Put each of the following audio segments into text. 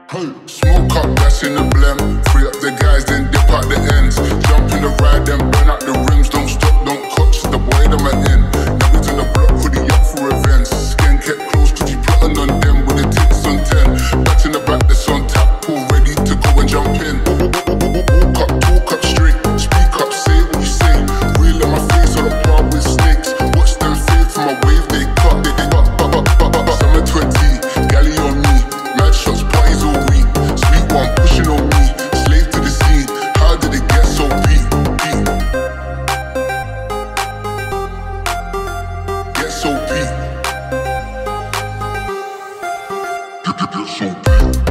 Hey, smoke up, gas in the blem. Free up the guys, then dip out the ends. Jump in the ride, then burn out the rims. Don't stop, don't clutch, the boy them are in. Now we in the block, hoodie up for events. Skin kept close, cause you plotting on them with the tits on 10. Back in the back, that's on tap, all ready to go and jump in. Walk up, talk up straight. Speak up, say what you say. Real in my face, on the bar with snakes. Watch them fade from my wave, they cut. Summer 20, galley on me. Mad shots, parties all week. Sweet one pushing on me. Slave to the scene. How did it get so beat? Get so beat. Get so beat.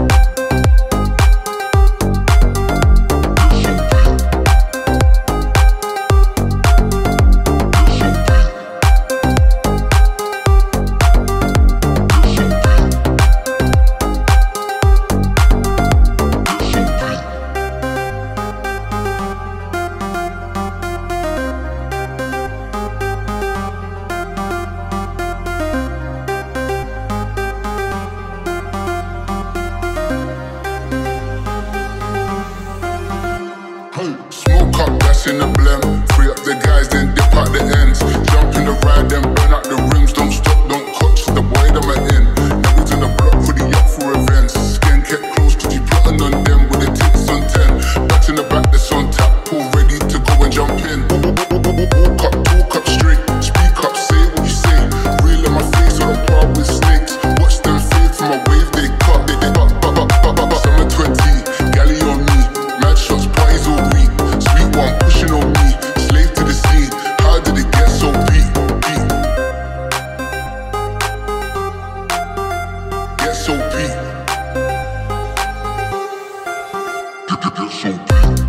Smoke up, gas in the blem. Free up the guys, then dip out the ends. Jump in the ride, then burn out the rims. Don't stop, don't clutch, the boy them are in. Now we in the block, hoodie up for events. Skin kept close, cause you plotting on them with the tits on 10. Back in the back, that's on tap, all ready to go and jump in. Walk up, talk up straight. Speak up, say what you say. Real in my face, on the bar with snakes. Watch them fade from my wave, they cut. Summer 20, galley on me. Mad shots, parties all week. Sweet one pushing on me. Slave to the scene. How did it get so beat? Get so beat. Get so beat.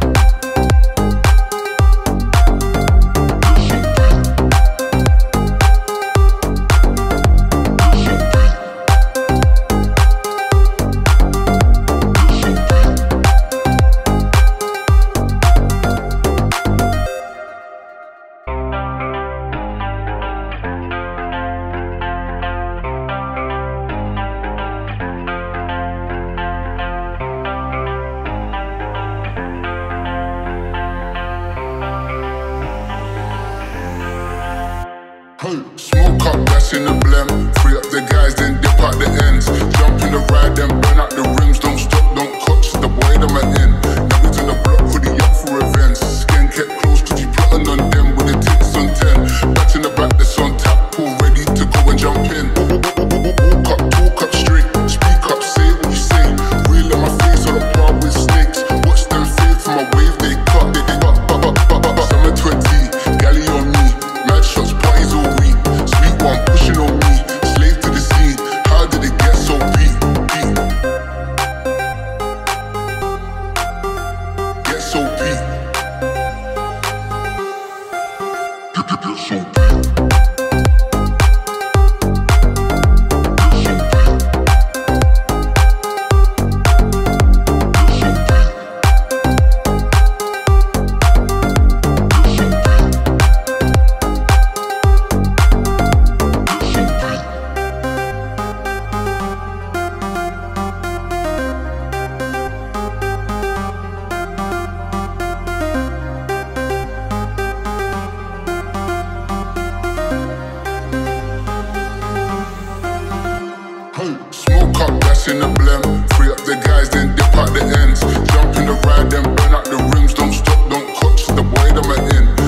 Hey, smoke up, gas in the blem. Free up the guys, then dip out the ends. Jump in the ride, then burn out the rims. Don't stop, don't clutch, the boy them are in. Now we in the block, hoodie up for events. Skin kept close, cause you plotting on them with the tits on 10. Back in the back, that's on tap, all ready to go and jump in. Walk up, talk up straight. Speak up, say what you say. Real in my face, on the bar with snakes. Watch them fade from my wave, they cut. Summer 20, galley on me. Mad shots, parties all week. Sweet one pushing on me. Slave to the scene. How did it get so beat? Get so beat. Get so beat. Smoke up, gas in the blem. Free up the guys, then dip out the ends. Jump in the ride, then burn out the rims. Don't stop, don't clutch, the boy them are in.